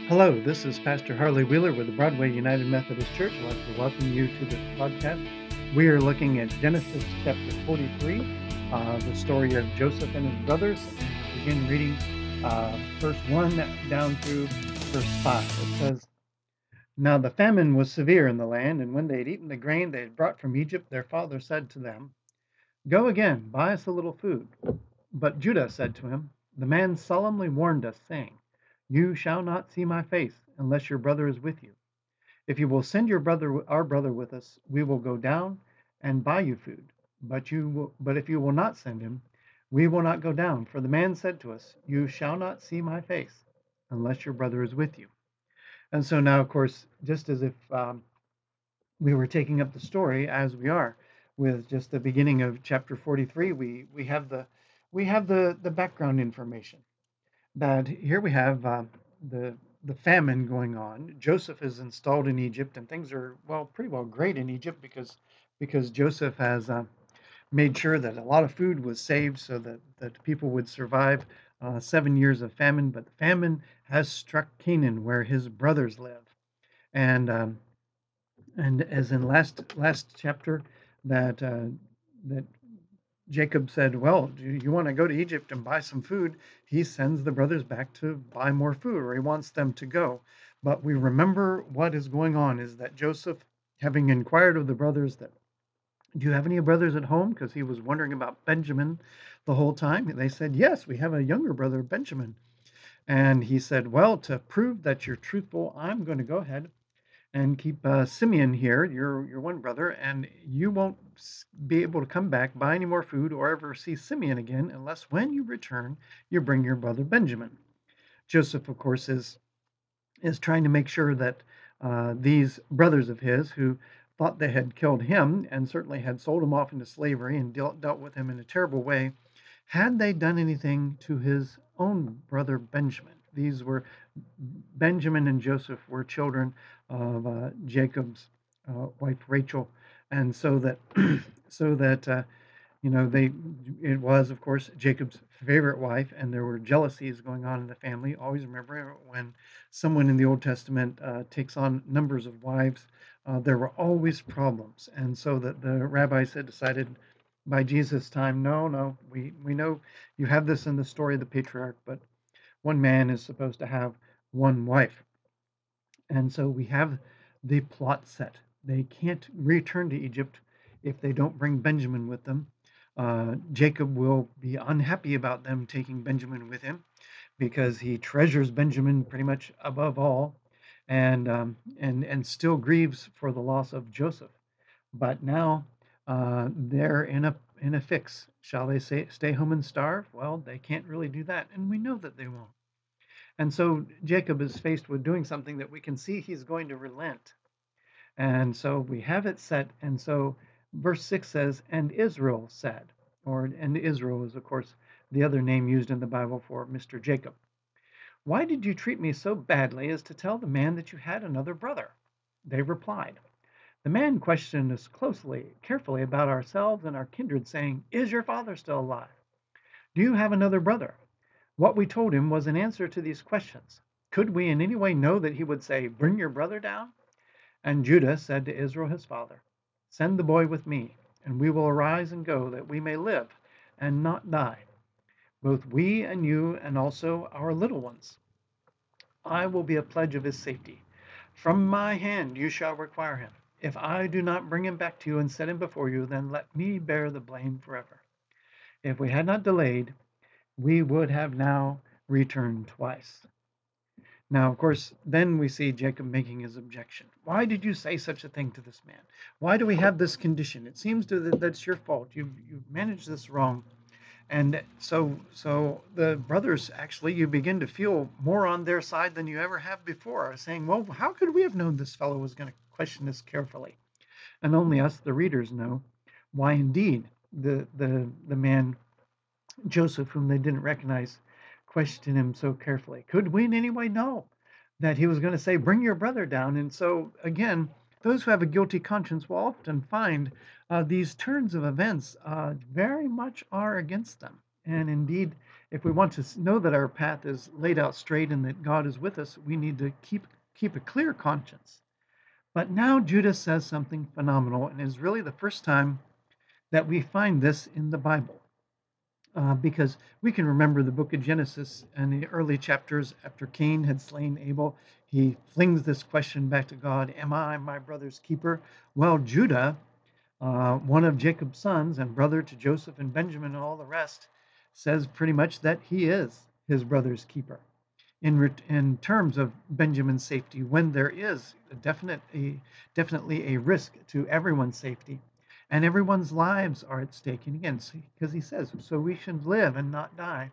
Hello, this is Pastor Harley Wheeler with the Broadway United Methodist Church. I'd like to welcome you to this podcast. We are looking at Genesis chapter 43, the story of Joseph and his brothers. We'll begin reading verse 1 down through verse 5. It says, "Now the famine was severe in the land, and when they had eaten the grain they had brought from Egypt, their father said to them, 'Go again, buy us a little food.' But Judah said to him, 'The man solemnly warned us, saying, You shall not see my face unless your brother is with you. If you will send our brother with us, we will go down and buy you food. But if you will not send him, we will not go down. For the man said to us, You shall not see my face unless your brother is with you.'" And so now, of course, just as if we were taking up the story as we are with just the beginning of chapter 43, we have the background information that here we have the famine going on. Joseph is installed in Egypt, and things are pretty well great in Egypt because Joseph has made sure that a lot of food was saved so that people would survive 7 years of famine. But the famine has struck Canaan, where his brothers live, and and as in last chapter, that Jacob said, "Well, do you want to go to Egypt and buy some food?" He sends the brothers back to buy more food, or he wants them to go. But we remember what is going on is that Joseph, having inquired of the brothers that, "Do you have any brothers at home?" Because he was wondering about Benjamin the whole time. They said, "Yes, we have a younger brother, Benjamin." And he said, "Well, to prove that you're truthful, I'm going to go ahead and keep Simeon here, your one brother, and you won't be able to come back, buy any more food, or ever see Simeon again, unless when you return, you bring your brother Benjamin." Joseph, of course, is trying to make sure that these brothers of his, who thought they had killed him and certainly had sold him off into slavery and dealt with him in a terrible way, had they done anything to his own brother Benjamin? These were Benjamin and Joseph were children of Jacob's wife Rachel, and so that so that they it was, of course, Jacob's favorite wife, and there were jealousies going on in the family. Always remember, when someone in the Old Testament takes on numbers of wives, there were always problems, and so that the rabbis had decided by Jesus' time, no, no, we know you have this in the story of the patriarch, but one man is supposed to have one wife. And so we have the plot set. They can't return to Egypt if they don't bring Benjamin with them. Jacob will be unhappy about them taking Benjamin with him because he treasures Benjamin pretty much above all, and still grieves for the loss of Joseph. But now they're in a fix. Shall they stay home and starve? Well, they can't really do that, and we know that they won't. And so Jacob is faced with doing something that we can see he's going to relent. And so we have it set. And so verse 6 says, "And Israel said," and Israel is, of course, the other name used in the Bible for Mr. Jacob, "Why did you treat me so badly as to tell the man that you had another brother?" They replied, "The man questioned us carefully about ourselves and our kindred, saying, 'Is your father still alive? Do you have another brother?' What we told him was an answer to these questions. Could we in any way know that he would say, 'Bring your brother down'?" And Judah said to Israel his father, "Send the boy with me, and we will arise and go, that we may live and not die, both we and you, and also our little ones. I will be a pledge of his safety. From my hand you shall require him. If I do not bring him back to you and set him before you, then let me bear the blame forever. If we had not delayed, we would have now returned twice." Now, of course, then we see Jacob making his objection. "Why did you say such a thing to this man? Why do we have this condition? It seems that's your fault. You've managed this wrong." And so the brothers, actually, you begin to feel more on their side than you ever have before, saying, "Well, how could we have known this fellow was going to question us carefully?" And only us, the readers, know why indeed the man Joseph, whom they didn't recognize, questioned him so carefully. Could we in any way know that he was going to say, "Bring your brother down"? And so, again, those who have a guilty conscience will often find these turns of events very much are against them. And indeed, if we want to know that our path is laid out straight and that God is with us, we need to keep a clear conscience. But now Judah says something phenomenal, and is really the first time that we find this in the Bible. Because we can remember the book of Genesis and the early chapters after Cain had slain Abel. He flings this question back to God: am I my brother's keeper? Well, Judah, one of Jacob's sons and brother to Joseph and Benjamin and all the rest, says pretty much that he is his brother's keeper in terms of Benjamin's safety, when there is definitely a risk to everyone's safety, and everyone's lives are at stake. And again, because he says, so we should live and not die,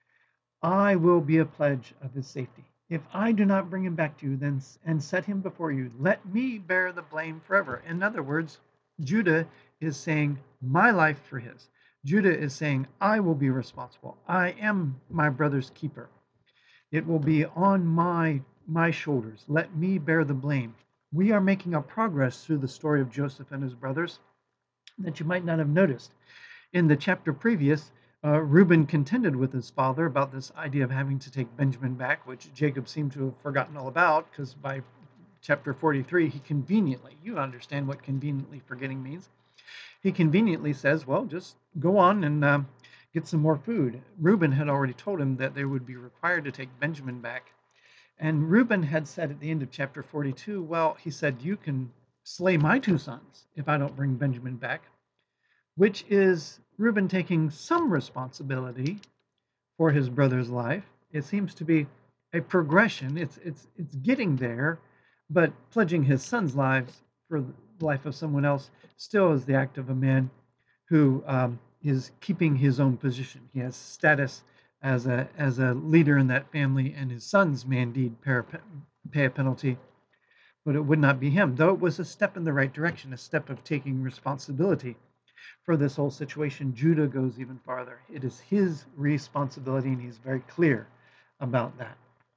I will be a pledge of his safety. If I do not bring him back to you then and set him before you, let me bear the blame forever. In other words, Judah is saying my life for his. Judah is saying, I will be responsible. I am my brother's keeper. It will be on my shoulders. Let me bear the blame. We are making a progress through the story of Joseph and his brothers that you might not have noticed. In the chapter previous, Reuben contended with his father about this idea of having to take Benjamin back, which Jacob seemed to have forgotten all about, because by chapter 43, he conveniently, you understand what conveniently forgetting means, he conveniently says, well, just go on and get some more food. Reuben had already told him that they would be required to take Benjamin back. And Reuben had said at the end of chapter 42, well, he said, you can slay my two sons if I don't bring Benjamin back, which is Reuben taking some responsibility for his brother's life. It seems to be a progression. It's getting there, but pledging his son's lives for the life of someone else still is the act of a man who is keeping his own position. He has status as a leader in that family, and his sons may indeed pay a penalty, but it would not be him, though it was a step in the right direction, a step of taking responsibility for this whole situation. Judah goes even farther. It is his responsibility, and he's very clear about that.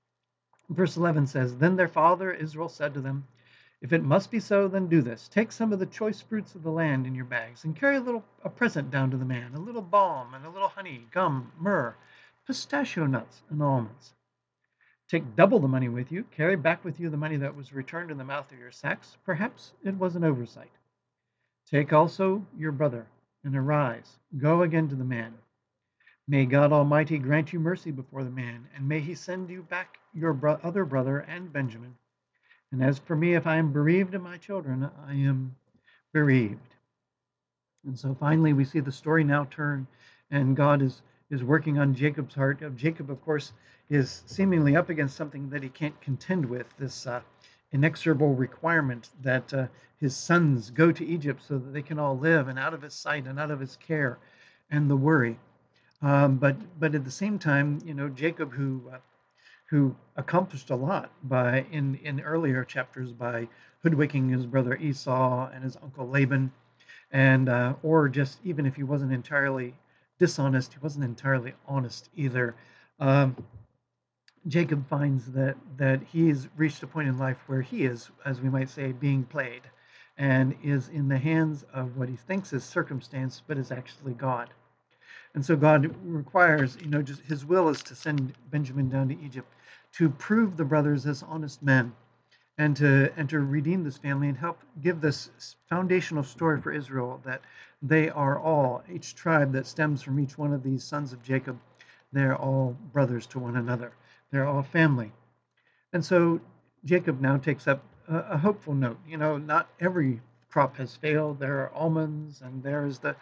Verse 11 says, then their father Israel said to them, if it must be so, then do this. Take some of the choice fruits of the land in your bags and carry a present down to the man, a little balm and a little honey, gum, myrrh, pistachio nuts, and almonds. Take double the money with you. Carry back with you the money that was returned in the mouth of your sacks. Perhaps it was an oversight. Take also your brother and arise. Go again to the man. May God Almighty grant you mercy before the man, and may he send you back your other brother and Benjamin. And as for me, if I am bereaved of my children, I am bereaved. And so finally, we see the story now turn, and God is working on Jacob's heart. Jacob, of course, is seemingly up against something that he can't contend with, this inexorable requirement that his sons go to Egypt so that they can all live and out of his sight and out of his care, and the worry. But at the same time, Jacob, who accomplished a lot in earlier chapters by hoodwinking his brother Esau and his uncle Laban, and or just even if he wasn't entirely dishonest, he wasn't entirely honest either. Jacob finds that he's reached a point in life where he is, as we might say, being played, and is in the hands of what he thinks is circumstance, but is actually God. And so God requires, just his will is to send Benjamin down to Egypt to prove the brothers as honest men, and to redeem this family and help give this foundational story for Israel, that they are all, each tribe that stems from each one of these sons of Jacob, they're all brothers to one another. They're all family. And so Jacob now takes up a hopeful note. Not every crop has failed. There are almonds, and there's the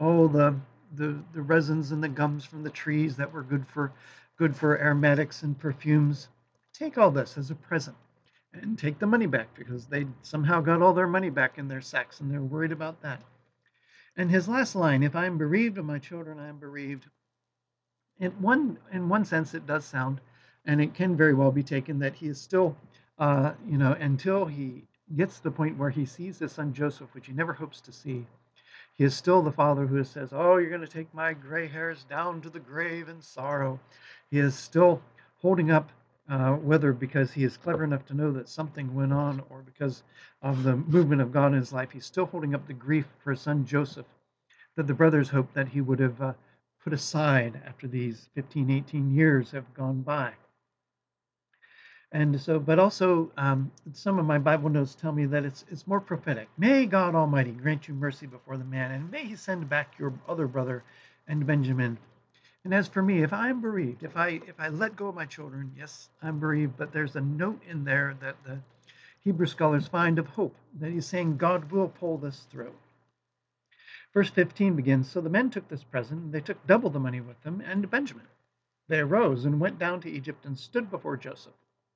resins and the gums from the trees that were good for aromatics and perfumes. Take all this as a present and take the money back, because they somehow got all their money back in their sacks, and they're worried about that. And his last line, if I am bereaved of my children, I am bereaved. In one sense, it does sound, and it can very well be taken, that he is still, until he gets to the point where he sees his son Joseph, which he never hopes to see, he is still the father who says, oh, you're going to take my gray hairs down to the grave in sorrow. He is still holding up, whether because he is clever enough to know that something went on, or because of the movement of God in his life, he's still holding up the grief for his son Joseph, that the brothers hoped that he would have put aside after these 15, 18 years have gone by. And so, but also, some of my Bible notes tell me that it's more prophetic. May God Almighty grant you mercy before the man, and may He send back your other brother and Benjamin. And as for me, if I'm bereaved, if I let go of my children, yes, I'm bereaved. But there's a note in there that the Hebrew scholars find of hope, that He's saying God will pull this through. Verse 15 begins, so the men took this present, and they took double the money with them and Benjamin. They arose and went down to Egypt and stood before Joseph.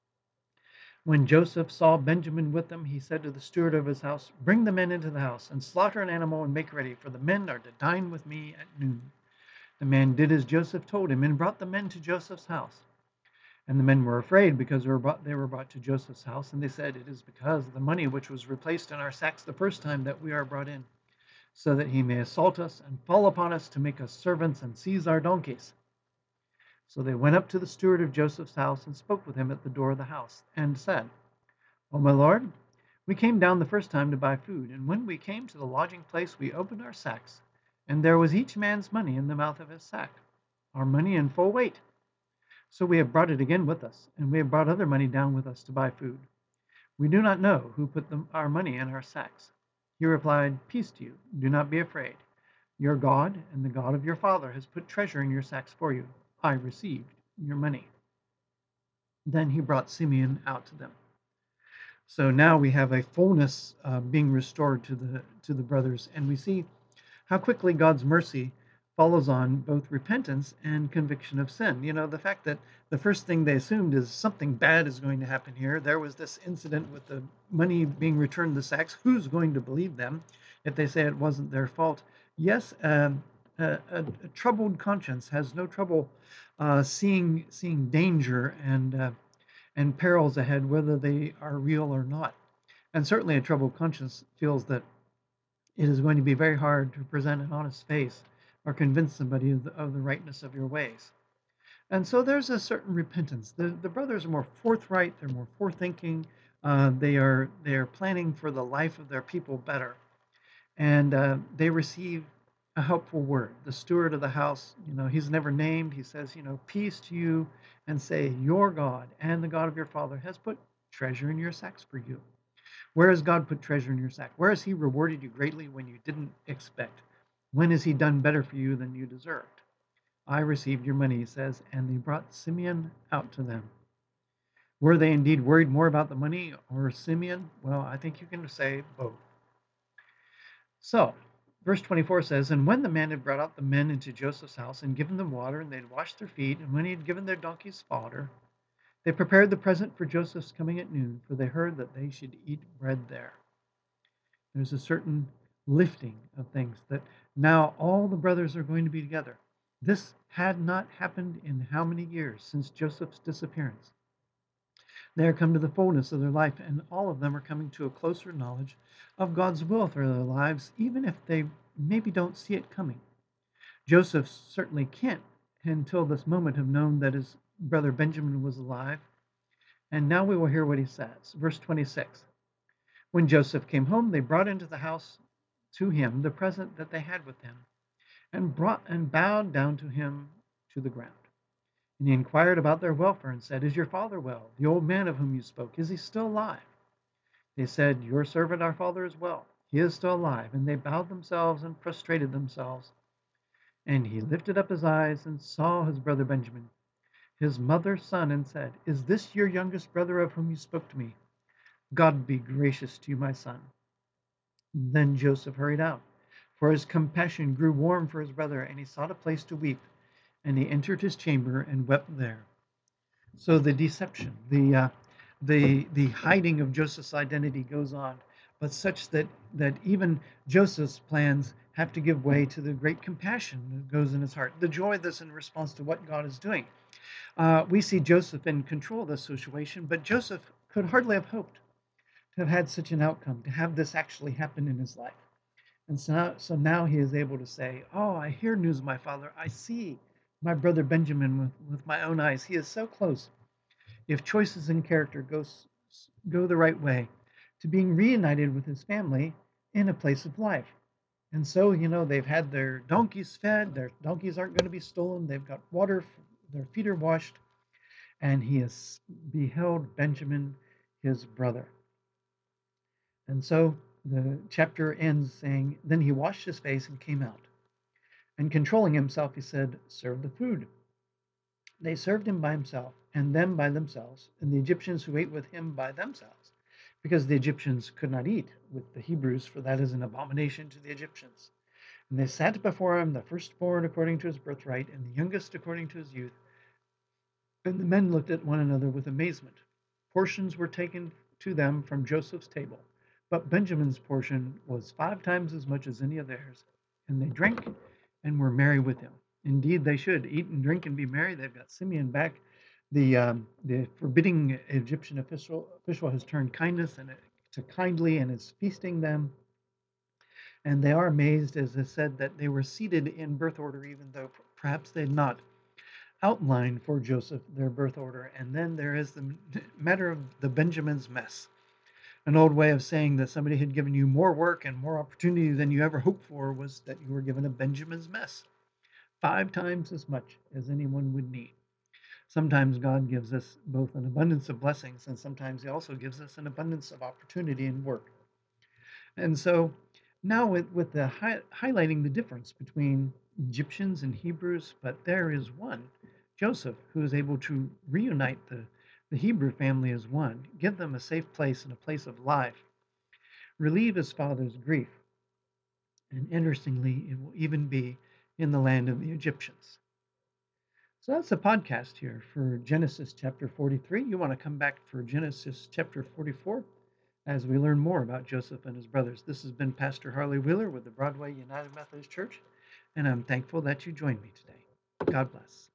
When Joseph saw Benjamin with them, he said to the steward of his house, bring the men into the house and slaughter an animal and make ready, for the men are to dine with me at noon. The man did as Joseph told him and brought the men to Joseph's house. And the men were afraid because they were brought to Joseph's house, and they said, it is because of the money which was replaced in our sacks the first time that we are brought in, so that he may assault us and fall upon us to make us servants and seize our donkeys. So they went up to the steward of Joseph's house and spoke with him at the door of the house, and said, O my lord, we came down the first time to buy food, and when we came to the lodging place, we opened our sacks, and there was each man's money in the mouth of his sack, our money in full weight. So we have brought it again with us, and we have brought other money down with us to buy food. We do not know who put our money in our sacks. He replied, peace to you, do not be afraid. Your God and the God of your father has put treasure in your sacks for you. I received your money. Then he brought Simeon out to them. So now we have a fullness being restored to the brothers, and we see how quickly God's mercy follows on both repentance and conviction of sin. You know, the fact that the first thing they assumed is something bad is going to happen here. There was this incident with the money being returned to the sacks. Who's going to believe them if they say it wasn't their fault? Yes, a troubled conscience has no trouble seeing danger and perils ahead, whether they are real or not. And certainly a troubled conscience feels that it is going to be very hard to present an honest face or convince somebody of the rightness of your ways. And so there's a certain repentance. The brothers are more forthright. They're more forethinking. They are planning for the life of their people better. And they receive a helpful word. The steward of the house, he's never named. He says, peace to you, and say, your God and the God of your father has put treasure in your sacks for you. Where has God put treasure in your sack? Where has He rewarded you greatly when you didn't expect? When has He done better for you than you deserved? I received your money, He says, and they brought Simeon out to them. Were they indeed worried more about the money or Simeon? Well, I think you can say both. So, verse 24 says, and when the man had brought out the men into Joseph's house and given them water, and they had washed their feet, and when he had given their donkeys fodder, they prepared the present for Joseph's coming at noon, for they heard that they should eat bread there. There's a certain lifting of things that now all the brothers are going to be together. This had not happened in how many years since Joseph's disappearance. They are come to the fullness of their life, and all of them are coming to a closer knowledge of God's will for their lives, even if they maybe don't see it coming. Joseph certainly can't, until this moment, have known that his brother Benjamin was alive. And now we will hear what he says. Verse 26. When Joseph came home, they brought into the house to him the present that they had with them, and bowed down to him to the ground. And he inquired about their welfare and said, is your father well? The old man of whom you spoke, is he still alive? They said, your servant, our father, is well. He is still alive. And they bowed themselves and prostrated themselves. And he lifted up his eyes and saw his brother Benjamin, his mother's son, and said, is this your youngest brother of whom you spoke to me? God be gracious to you, my son. Then Joseph hurried out, for his compassion grew warm for his brother, and he sought a place to weep. And he entered his chamber and wept there. So the deception, the hiding of Joseph's identity goes on, but such that even Joseph's plans have to give way to the great compassion that goes in his heart, the joy that's in response to what God is doing. We see Joseph in control of the situation, but Joseph could hardly have hoped to have had such an outcome, to have this actually happen in his life. And so now he is able to say, oh, I hear news of my father. I see my brother Benjamin with my own eyes. He is so close, if choices in character go the right way, to being reunited with his family in a place of life. And so, they've had their donkeys fed, their donkeys aren't going to be stolen, they've got water, their feet are washed, and he has beheld Benjamin, his brother. And so the chapter ends saying, Then he washed his face and came out. And controlling himself, he said, Serve the food. They served him by himself, and them by themselves, and the Egyptians who ate with him by themselves, because the Egyptians could not eat with the Hebrews, for that is an abomination to the Egyptians. And they sat before him, the firstborn according to his birthright, and the youngest according to his youth. And the men looked at one another with amazement. Portions were taken to them from Joseph's table, but Benjamin's portion was 5 times as much as any of theirs. And they drank and were merry with him. Indeed, they should eat and drink and be merry. They've got Simeon back. The forbidding Egyptian official has turned kindness and to kindly and is feasting them. And they are amazed, as I said, that they were seated in birth order, even though perhaps they had not outlined for Joseph their birth order. And then there is the matter of the Benjamin's mess, an old way of saying that somebody had given you more work and more opportunity than you ever hoped for was that you were given a Benjamin's mess, 5 times as much as anyone would need. Sometimes God gives us both an abundance of blessings, and sometimes He also gives us an abundance of opportunity and work. And so now with the highlighting the difference between Egyptians and Hebrews, but there is one, Joseph, who is able to reunite the Hebrew family as one, give them a safe place and a place of life, relieve his father's grief. And interestingly, it will even be in the land of the Egyptians. So that's the podcast here for Genesis chapter 43. You want to come back for Genesis chapter 44 as we learn more about Joseph and his brothers. This has been Pastor Harley Wheeler with the Broadway United Methodist Church, and I'm thankful that you joined me today. God bless.